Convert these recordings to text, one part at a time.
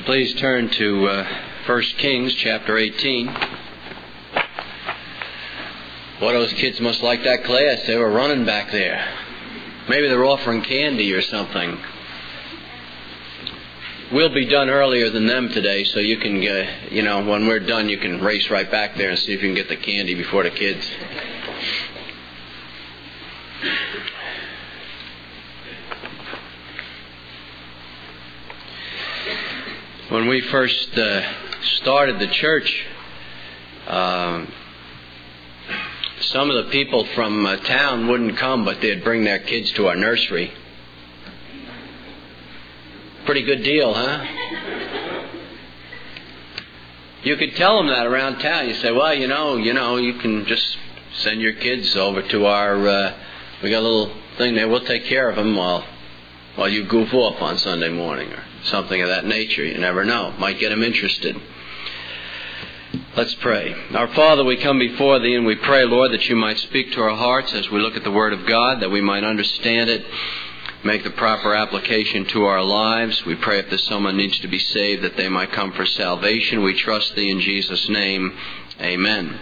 Please turn to 1 Kings chapter 18. Boy, those kids must like that class. They were running back there. Maybe they're offering candy or something. We'll be done earlier than them today, so you can, when we're done, you can race right back there and see if you can get the candy before the kids. When we first started the church, some of the people from town wouldn't come, but they'd bring their kids to our nursery. Pretty good deal, huh? You could tell them that around town. You say, well, you can just send your kids over to our, we got a little thing there. We'll take care of them while you goof off on Sunday morning or something of that nature. You never know. Might get them interested. Let's pray. Our Father, we come before Thee and we pray, Lord, that You might speak to our hearts as we look at the Word of God, that we might understand it, make the proper application to our lives. We pray if there's someone needs to be saved, that they might come for salvation. We trust Thee in Jesus' name. Amen.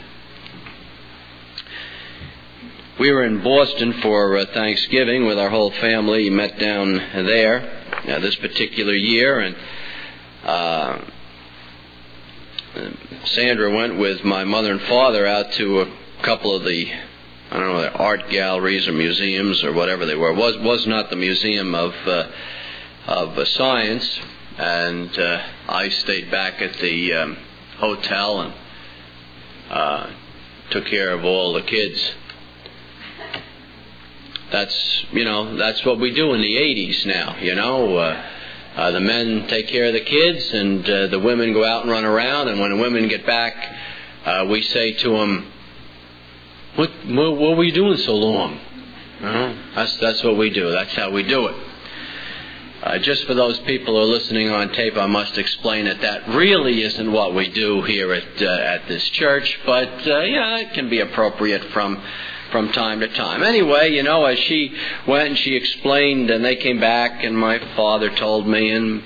We were in Boston for Thanksgiving with our whole family. Met down there this particular year, and Sandra went with my mother and father out to a couple of the, art galleries or museums or whatever they were. It was not the Museum of Science, and I stayed back at the hotel and took care of all the kids. That's what we do in the 80s now, the men take care of the kids and the women go out and run around, and when the women get back, we say to them, what were you doing so long? That's what we do. That's how we do it. Just for those people who are listening on tape, I must explain that really isn't what we do here at this church, but it can be appropriate from time to time. Anyway, as she went and she explained, and they came back, and my father told me, and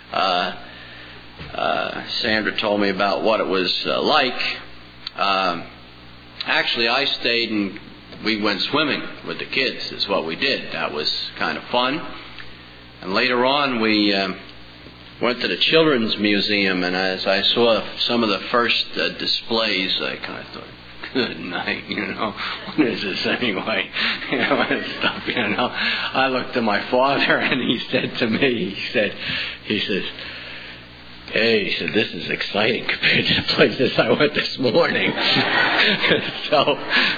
Sandra told me about what it was like. Actually, I stayed and we went swimming with the kids, is what we did. That was kind of fun. And later on, we went to the Children's Museum, and as I saw some of the first displays, I kind of thought, good night, what is this anyway? And stuff, I looked at my father and he said to me, he says, hey, he said, this is exciting compared to the places I went this morning. So,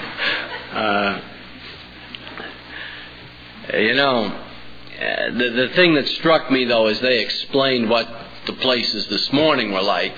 the thing that struck me though is they explained what the places this morning were like.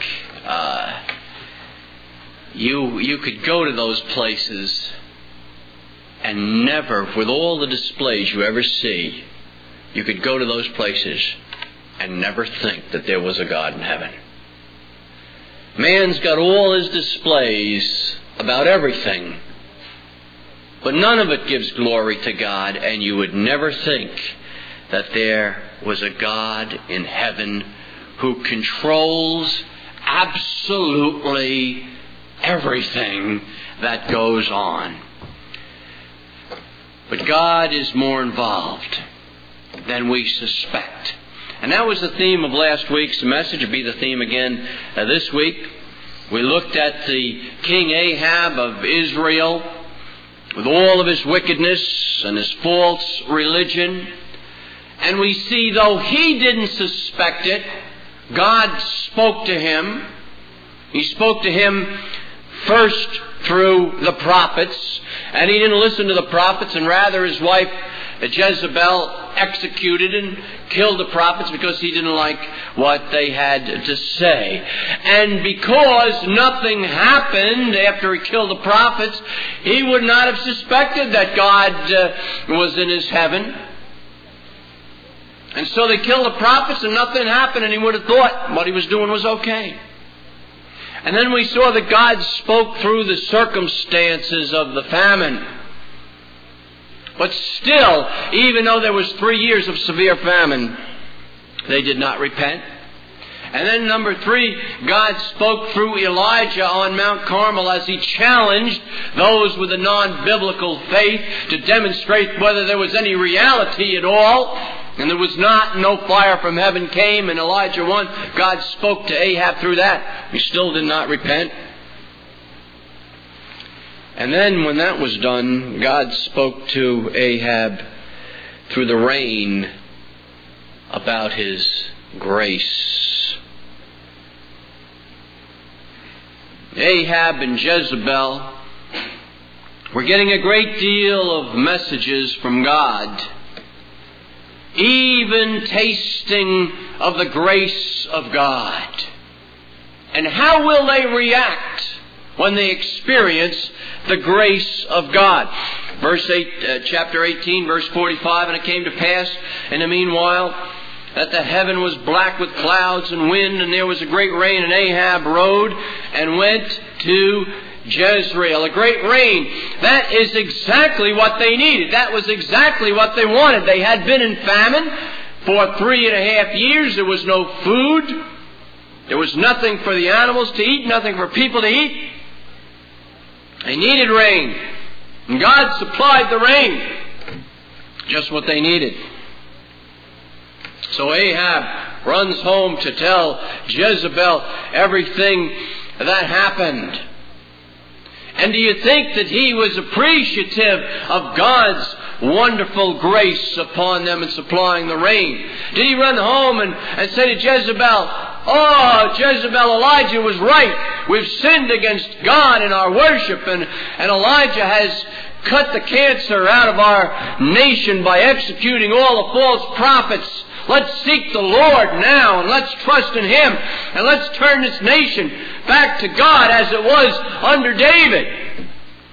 You could go to those places and never, with all the displays you ever see, you could go to those places and never think that there was a God in heaven. Man's got all his displays about everything, but none of it gives glory to God, and you would never think that there was a God in heaven who controls absolutely everything that goes on. But God is more involved than we suspect. And that was the theme of last week's message. It'll be the theme again this week. We looked at the King Ahab of Israel with all of his wickedness and his false religion. And we see, though he didn't suspect it, God spoke to him. He spoke to him first through the prophets, and he didn't listen to the prophets, and rather his wife Jezebel executed and killed the prophets because he didn't like what they had to say. And because nothing happened after he killed the prophets, he would not have suspected that God was in his heaven. And so they killed the prophets and nothing happened, and he would have thought what he was doing was okay. And then we saw that God spoke through the circumstances of the famine. But still, even though there was 3 years of severe famine, they did not repent. And then number 3, God spoke through Elijah on Mount Carmel as he challenged those with a non-biblical faith to demonstrate whether there was any reality at all. And there was not. No fire from heaven came. In Elijah 1, God spoke to Ahab through that. He still did not repent. And then when that was done, God spoke to Ahab through the rain about His grace. Ahab and Jezebel were getting a great deal of messages from God, even tasting of the grace of God. And how will they react when they experience the grace of God? Chapter 18, verse 45, and it came to pass in the meanwhile that the heaven was black with clouds and wind, and there was a great rain, and Ahab rode and went to Jezreel. A great rain. That is exactly what they needed. That was exactly what they wanted. They had been in famine for 3.5 years. There was no food. There was nothing for the animals to eat, nothing for people to eat. They needed rain. And God supplied the rain. Just what they needed. So Ahab runs home to tell Jezebel everything that happened. And do you think that he was appreciative of God's wonderful grace upon them in supplying the rain? Did he run home and say to Jezebel, "Oh, Jezebel, Elijah was right. We've sinned against God in our worship, and Elijah has cut the cancer out of our nation by executing all the false prophets. Let's seek the Lord now, and let's trust in Him, and let's turn this nation back to God as it was under David."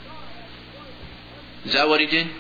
Is that what he did?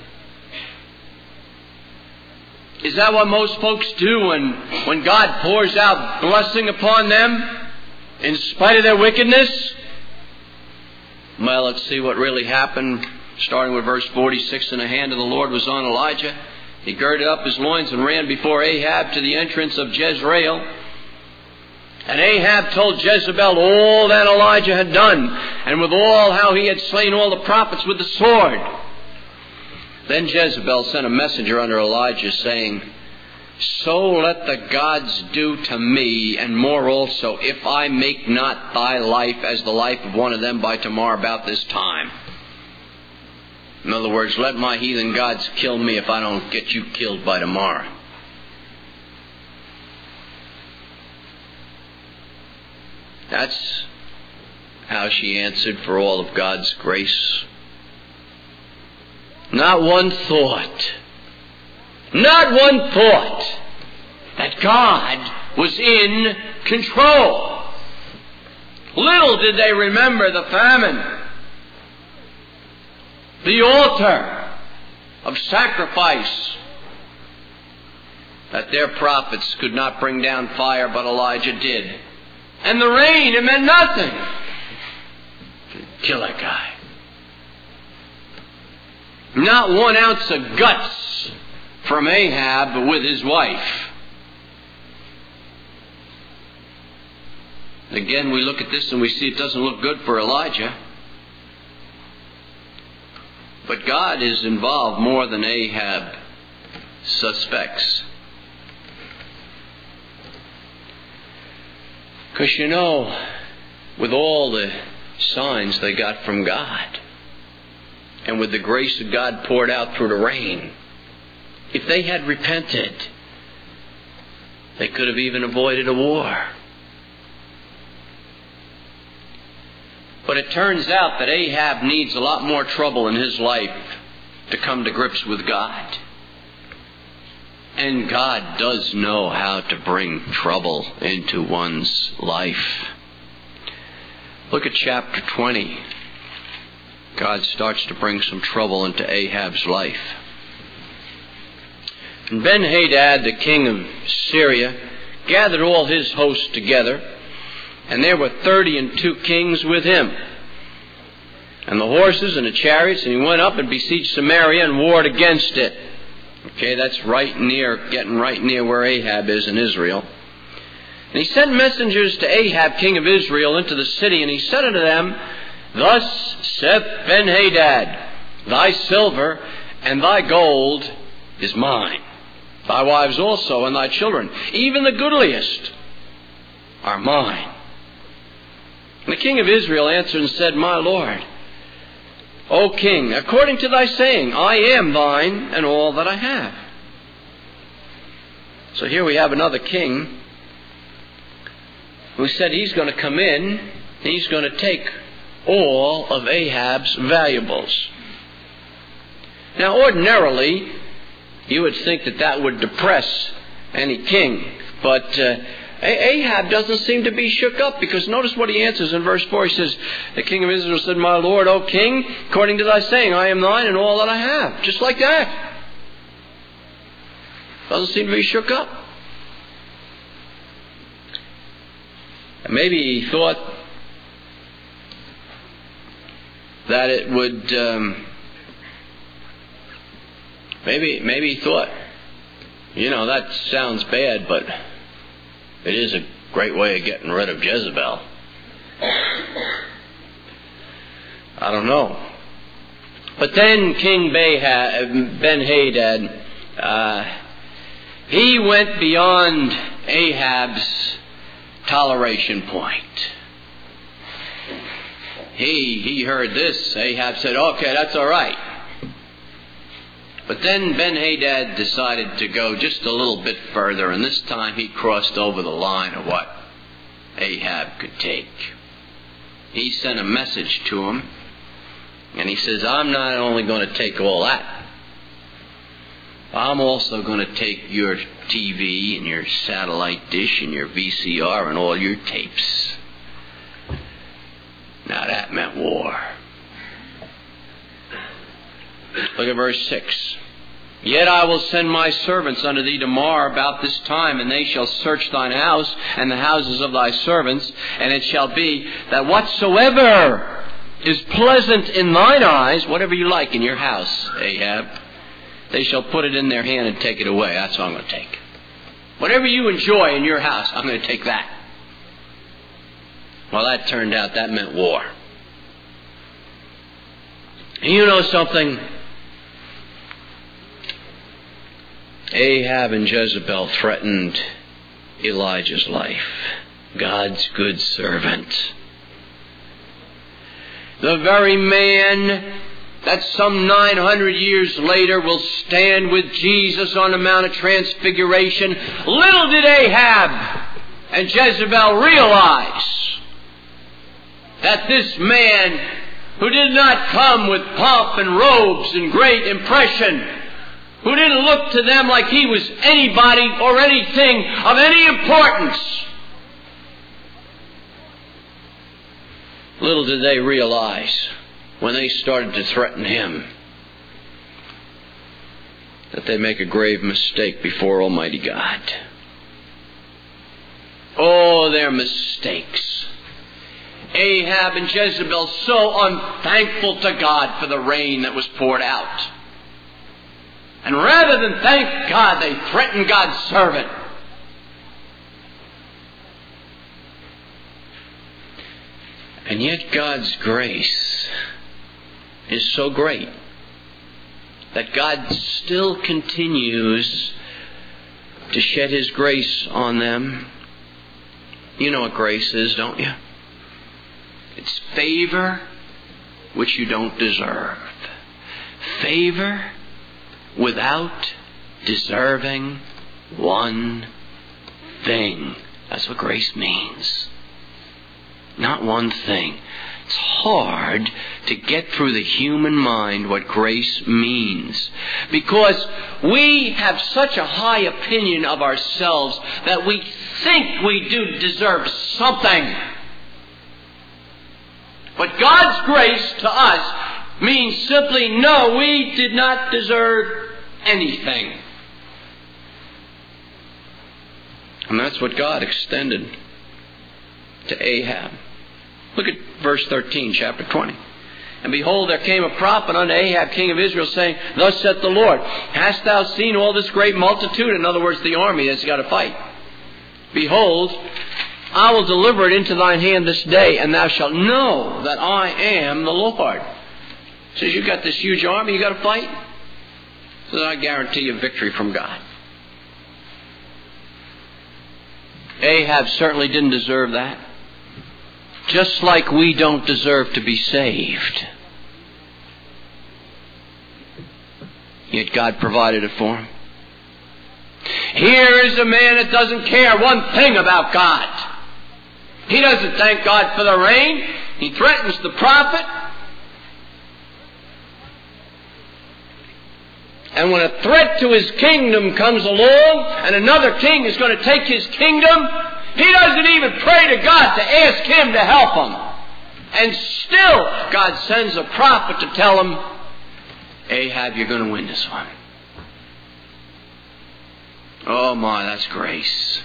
Is that what most folks do when God pours out blessing upon them in spite of their wickedness? Well, let's see what really happened, starting with verse 46. "And the hand of the Lord was on Elijah. He girded up his loins and ran before Ahab to the entrance of Jezreel. And Ahab told Jezebel all that Elijah had done, and with all how he had slain all the prophets with the sword. Then Jezebel sent a messenger unto Elijah, saying, So let the gods do to me, and more also, if I make not thy life as the life of one of them by tomorrow about this time." In other words, let my heathen gods kill me if I don't get you killed by tomorrow. That's how she answered for all of God's grace. Not one thought that God was in control. Little did they remember the famine, the altar of sacrifice, that their prophets could not bring down fire, but Elijah did. And the rain, it meant nothing. Kill that guy. Not 1 ounce of guts from Ahab with his wife. Again, we look at this and we see it doesn't look good for Elijah. But God is involved more than Ahab suspects. Because with all the signs they got from God, and with the grace of God poured out through the rain, if they had repented, they could have even avoided a war. But it turns out that Ahab needs a lot more trouble in his life to come to grips with God. And God does know how to bring trouble into one's life. Look at chapter 20. God starts to bring some trouble into Ahab's life. And Ben-Hadad, the king of Syria, gathered all his hosts together, and there were 32 kings with him, and the horses and the chariots, and he went up and besieged Samaria and warred against it. Okay, that's getting right near where Ahab is in Israel. And he sent messengers to Ahab, king of Israel, into the city, and he said unto them, Thus saith Benhadad, Thy silver and thy gold is mine, thy wives also and thy children, even the goodliest, are mine. And the king of Israel answered and said, My lord, O king, according to thy saying, I am thine and all that I have. So here we have another king who said he's going to come in and he's going to take all of Ahab's valuables. Now, ordinarily, you would think that that would depress any king. But Ahab doesn't seem to be shook up, because notice what he answers in verse 4. He says, The king of Israel said, My lord, O king, according to thy saying, I am thine and all that I have. Just like that. Doesn't seem to be shook up. And maybe he thought that it would... Maybe he thought, that sounds bad, but it is a great way of getting rid of Jezebel. I don't know. But then King Ben-Hadad, he went beyond Ahab's toleration point. He heard this. Ahab said, okay, that's all right. But then Ben-Hadad decided to go just a little bit further, and this time he crossed over the line of what Ahab could take. He sent a message to him, and he says, I'm not only going to take all that, I'm also going to take your TV and your satellite dish and your VCR and all your tapes. Now that meant war. Look at verse 6. Yet I will send my servants unto thee tomorrow about this time, and they shall search thine house and the houses of thy servants, and it shall be that whatsoever is pleasant in thine eyes, whatever you like in your house, Ahab, they shall put it in their hand and take it away. That's what I'm going to take. Whatever you enjoy in your house, I'm going to take that. Well, that turned out that meant war. And you know something? Ahab and Jezebel threatened Elijah's life, God's good servant. The very man that some 900 years later will stand with Jesus on the Mount of Transfiguration. Little did Ahab and Jezebel realize that this man, who did not come with pomp and robes and great impression, who didn't look to them like he was anybody or anything of any importance, little did they realize when they started to threaten him that they make a grave mistake before Almighty God. Oh, their mistakes. Ahab and Jezebel so unthankful to God for the rain that was poured out. And rather than thank God, they threatened God's servant. And yet God's grace is so great that God still continues to shed His grace on them. You know what grace is, don't you? It's favor which you don't deserve. Favor without deserving one thing. That's what grace means. Not one thing. It's hard to get through the human mind what grace means, because we have such a high opinion of ourselves that we think we do deserve something. But God's grace to us means simply, no, we did not deserve anything. And that's what God extended to Ahab. Look at verse 13, chapter 20. And behold, there came a prophet unto Ahab, king of Israel, saying, Thus saith the Lord, Hast thou seen all this great multitude? In other words, the army that's got to fight. Behold, I will deliver it into thine hand this day, and thou shalt know that I am the Lord. He says, you've got this huge army, you've got to fight. He says, I guarantee you victory from God. Ahab certainly didn't deserve that. Just like we don't deserve to be saved. Yet God provided it for him. Here is a man that doesn't care one thing about God. He doesn't thank God for the rain. He threatens the prophet. And when a threat to his kingdom comes along and another king is going to take his kingdom, he doesn't even pray to God to ask him to help him. And still God sends a prophet to tell him, Ahab, you're going to win this one. Oh my, that's grace.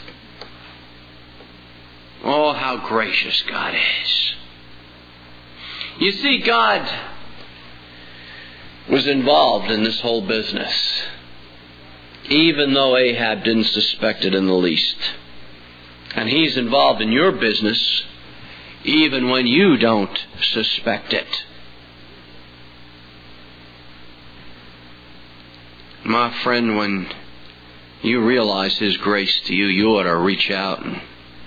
Oh, how gracious God is. You see, God was involved in this whole business, even though Ahab didn't suspect it in the least. And He's involved in your business, even when you don't suspect it. My friend, when you realize His grace to you, you ought to reach out and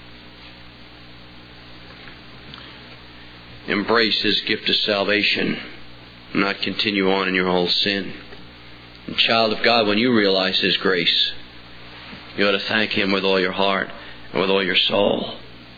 embrace His gift of salvation, not continue on in your whole sin. And child of God, when you realize His grace, you ought to thank Him with all your heart and with all your soul.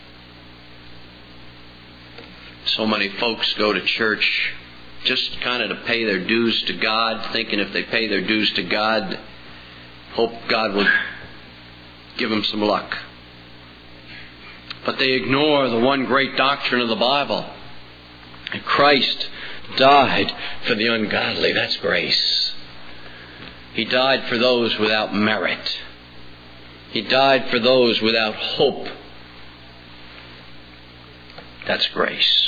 So many folks go to church just kind of to pay their dues to God, thinking if they pay their dues to God, hope God will give them some luck. But they ignore the one great doctrine of the Bible. And Christ died for the ungodly. That's grace. He died for those without merit. He died for those without hope. That's grace.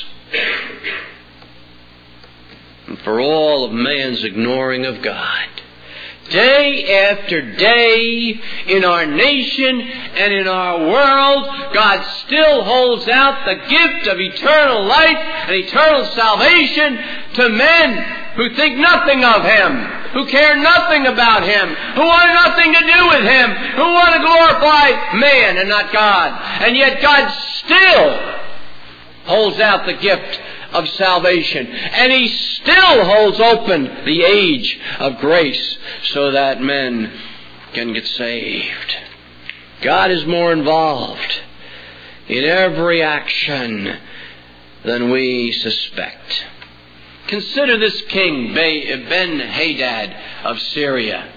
And for all of man's ignoring of God, day after day, in our nation and in our world, God still holds out the gift of eternal life and eternal salvation to men who think nothing of Him, who care nothing about Him, who want nothing to do with Him, who want to glorify man and not God. And yet God still holds out the gift of salvation. And He still holds open the age of grace so that men can get saved. God is more involved in every action than we suspect. Consider this king, Ben-Hadad of Syria.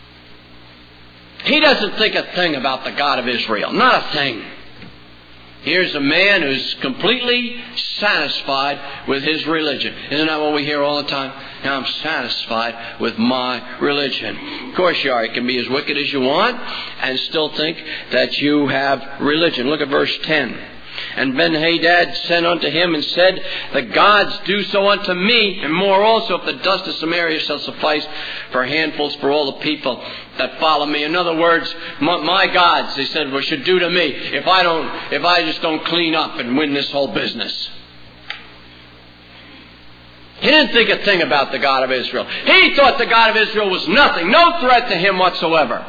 He doesn't think a thing about the God of Israel. Not a thing. Here's a man who's completely satisfied with his religion. Isn't that what we hear all the time? Now I'm satisfied with my religion. Of course you are. You can be as wicked as you want and still think that you have religion. Look at verse 10. And Ben-Hadad sent unto him and said, the gods do so unto me, and more also, if the dust of Samaria shall suffice for handfuls for all the people that follow me. In other words, my gods, they said, should do to me if I just don't clean up and win this whole business. He didn't think a thing about the God of Israel. He thought the God of Israel was nothing, no threat to him whatsoever.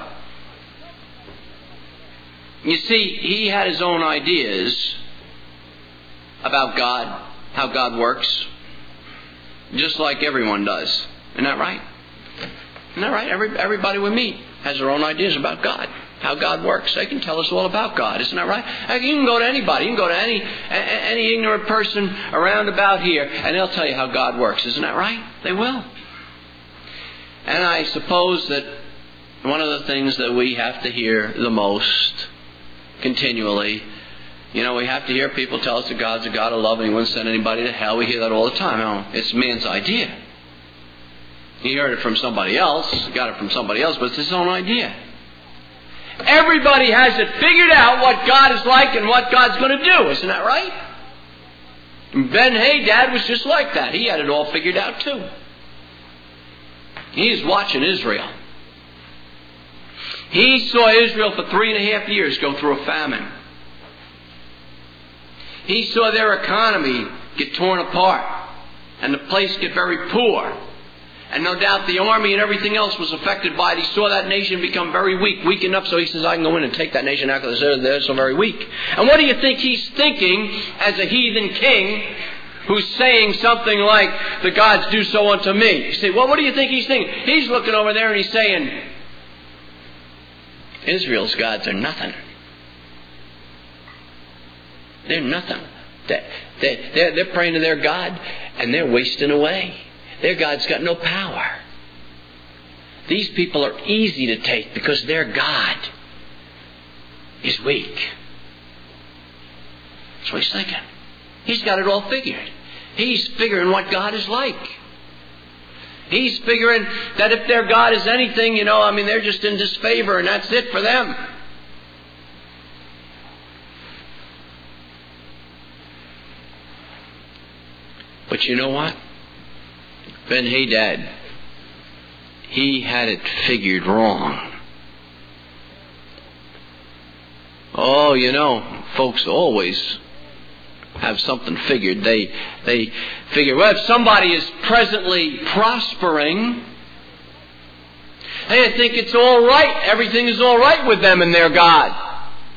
You see, he had his own ideas about God, how God works, just like everyone does. Isn't that right? Isn't that right? Everybody we meet has their own ideas about God, how God works. They can tell us all about God. Isn't that right? You can go to anybody. You can go to any ignorant person around about here, and they'll tell you how God works. Isn't that right? They will. And I suppose that one of the things that we have to hear the most continually, we have to hear people tell us that God's a God of love and He wouldn't send anybody to hell. We hear that all the time. No, it's man's idea. He heard it from somebody else, got it from somebody else, but it's his own idea. Everybody has it figured out what God is like and what God's going to do. Isn't that right? Ben-Hadad was just like that. He had it all figured out too. He's watching Israel. He saw Israel for 3.5 years go through a famine. He saw their economy get torn apart and the place get very poor. And no doubt the army and everything else was affected by it. He saw that nation become very weak enough so he says, I can go in and take that nation out because they're so very weak. And what do you think he's thinking as a heathen king who's saying something like, the gods do so unto me? You say, well, what do you think he's thinking? He's looking over there and he's saying, Israel's gods are nothing. They're nothing. They're praying to their God and they're wasting away. Their God's got no power. These people are easy to take because their God is weak. That's what he's thinking. He's got it all figured. He's figuring what God is like. He's figuring that if their God is anything, they're just in disfavor and that's it for them. But you know what? Ben-Hadad, he had it figured wrong. Oh, folks always have something figured. They figure, well, if somebody is presently prospering, they think it's all right. Everything is all right with them and their God.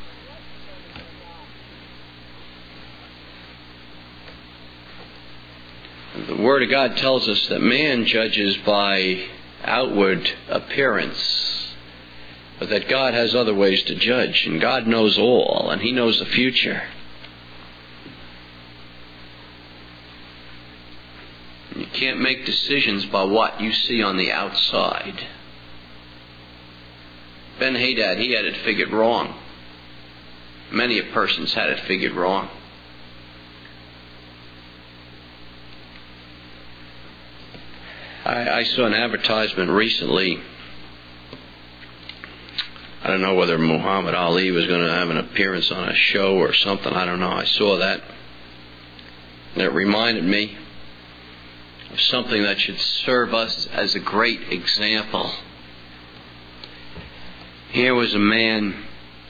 The Word of God tells us that man judges by outward appearance, but that God has other ways to judge, and God knows all, and He knows the future. You can't make decisions by what you see on the outside. Ben-Hadad, he had it figured wrong. Many a person's had it figured wrong. I saw an advertisement recently. I don't know whether Muhammad Ali was going to have an appearance on a show or something. I don't know. I saw that. And it reminded me of something that should serve us as a great example. Here was a man,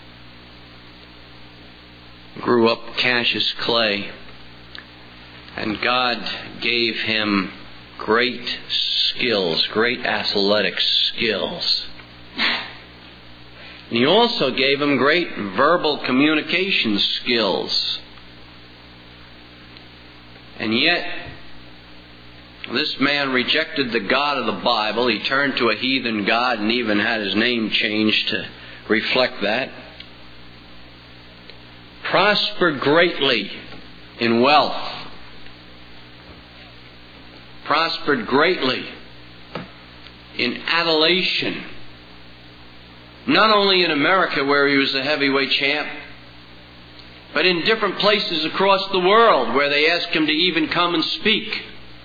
grew up Cassius Clay, and God gave him great skills, great athletic skills. And He also gave him great verbal communication skills. And yet, this man rejected the God of the Bible. He turned to a heathen god and even had his name changed to reflect that. Prospered greatly in wealth. Prospered greatly in adulation. Not only in America where he was the heavyweight champ, but in different places across the world where they asked him to even come and speak.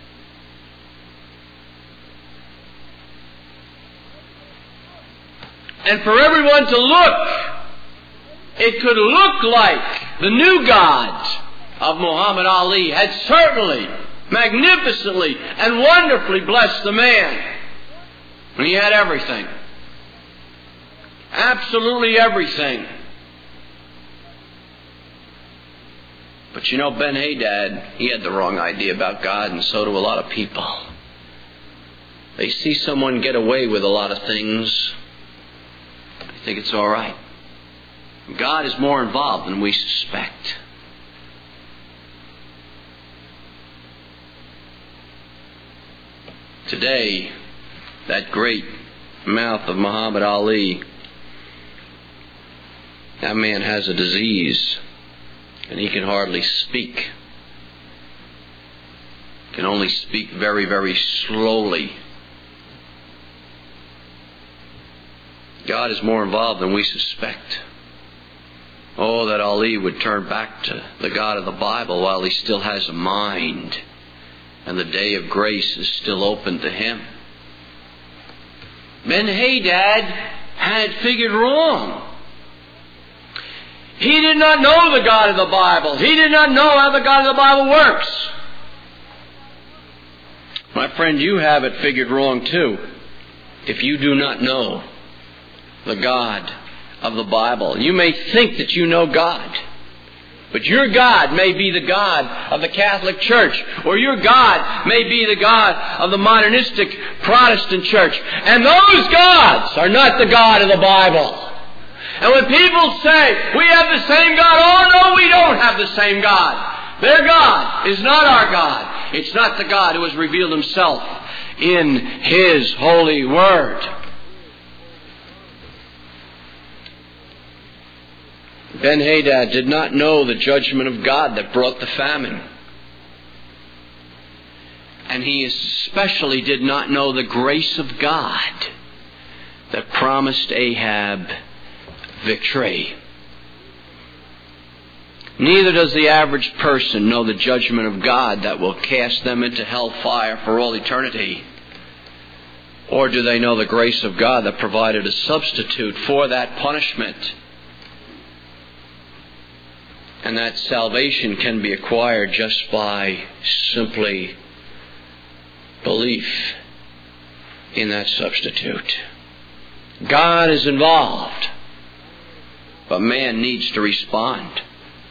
And for everyone to look, it could look like the new God of Muhammad Ali had certainly, magnificently, and wonderfully blessed the man. And he had everything. Absolutely everything. But Ben-Hadad, he had the wrong idea about God, and so do a lot of people. They see someone get away with a lot of things. They think it's all right. God is more involved than we suspect. Today, that great mouth of Muhammad Ali, that man has a disease and he can hardly speak. Can only speak very, very slowly. God is more involved than we suspect. Oh, that Ali would turn back to the God of the Bible while he still has a mind and the day of grace is still open to him. Ben-Hadad had figured wrong. He did not know the God of the Bible. He did not know how the God of the Bible works. My friend, you have it figured wrong too, if you do not know the God of the Bible. You may think that you know God, but your God may be the God of the Catholic Church, or your God may be the God of the modernistic Protestant Church. And those gods are not the God of the Bible. And when people say, we have the same God, oh no, we don't have the same God. Their God is not our God. It's not the God who has revealed Himself in His holy Word. Ben-Hadad did not know the judgment of God that brought the famine. And he especially did not know the grace of God that promised Ahab victory. Neither does the average person know the judgment of God that will cast them into hellfire for all eternity. Or do they know the grace of God that provided a substitute for that punishment? And that salvation can be acquired just by simply belief in that substitute. God is involved, but man needs to respond.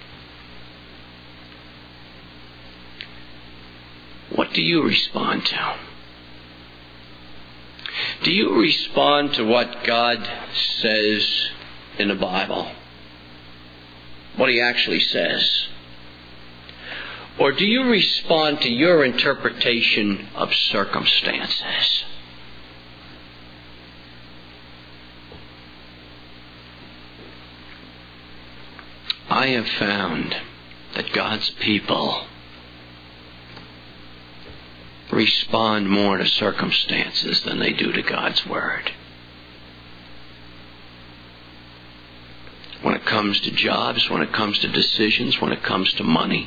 What do you respond to? Do you respond to what God says in the Bible? What He actually says? Or do you respond to your interpretation of circumstances? I have found that God's people respond more to circumstances than they do to God's Word. When it comes to jobs, when it comes to decisions, when it comes to money,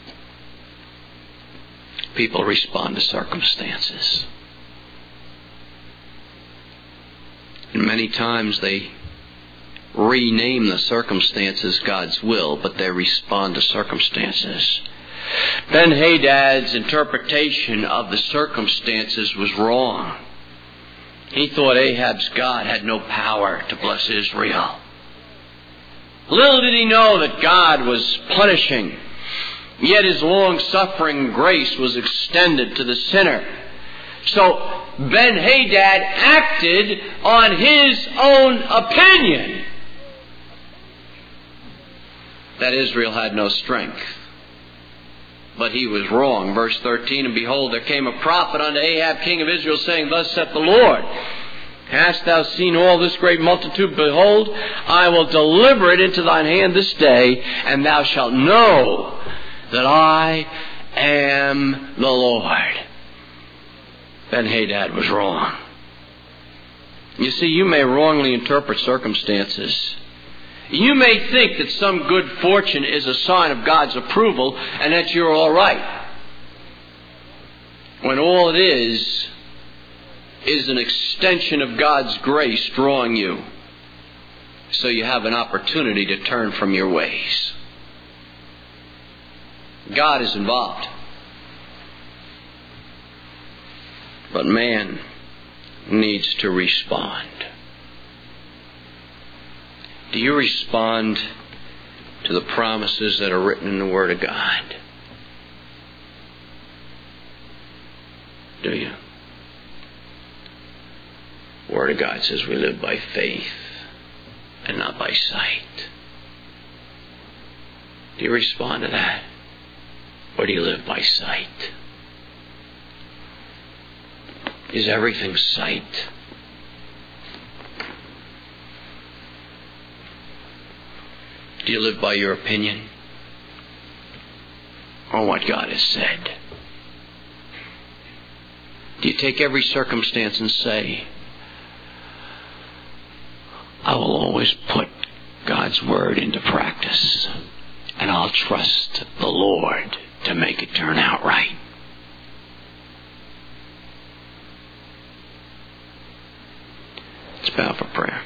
people respond to circumstances. And many times they rename the circumstances God's will, but they respond to circumstances. Ben-Hadad's interpretation of the circumstances was wrong. He thought Ahab's God had no power to bless Israel. Little did he know that God was punishing, yet His long-suffering grace was extended to the sinner. So Ben-Hadad acted on his own opinion that Israel had no strength. But he was wrong. Verse 13, and behold, there came a prophet unto Ahab, king of Israel, saying, Thus saith the Lord, Hast thou seen all this great multitude? Behold, I will deliver it into thine hand this day, and thou shalt know that I am the Lord. Ben-Hadad was wrong. You see, you may wrongly interpret circumstances. You may think that some good fortune is a sign of God's approval and that you're all right, when all it is an extension of God's grace drawing you so you have an opportunity to turn from your ways. God is involved, but man needs to respond. Do you respond to the promises that are written in the Word of God? Do you? The Word of God says we live by faith and not by sight. Do you respond to that? Or do you live by sight? Is everything sight? Do you live by your opinion or what God has said? Do you take every circumstance and say, I will always put God's Word into practice, and I'll trust the Lord to make it turn out right? Let's bow for prayer.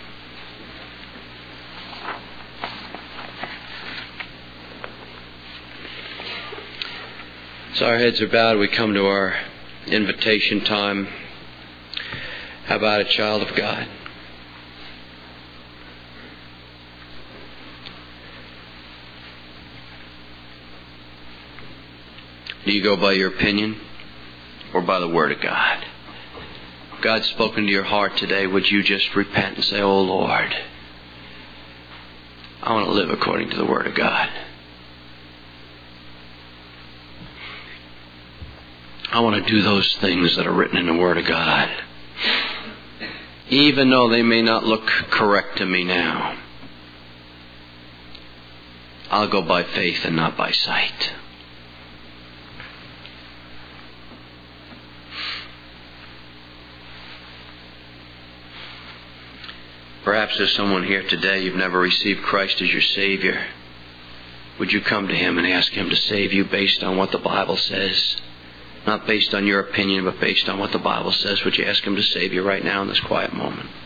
As our heads are bowed, we come to our invitation time. How about it, child of God? Do you go by your opinion or by the Word of God? If God's spoken to your heart today, would you just repent and say, "Oh Lord, I want to live according to the Word of God. I want to do those things that are written in the Word of God, even though they may not look correct to me now. I'll go by faith and not by sight." Perhaps there's someone here today, you've never received Christ as your Savior. Would you come to Him and ask Him to save you based on what the Bible says? Not based on your opinion, but based on what the Bible says. Would you ask Him to save you right now in this quiet moment?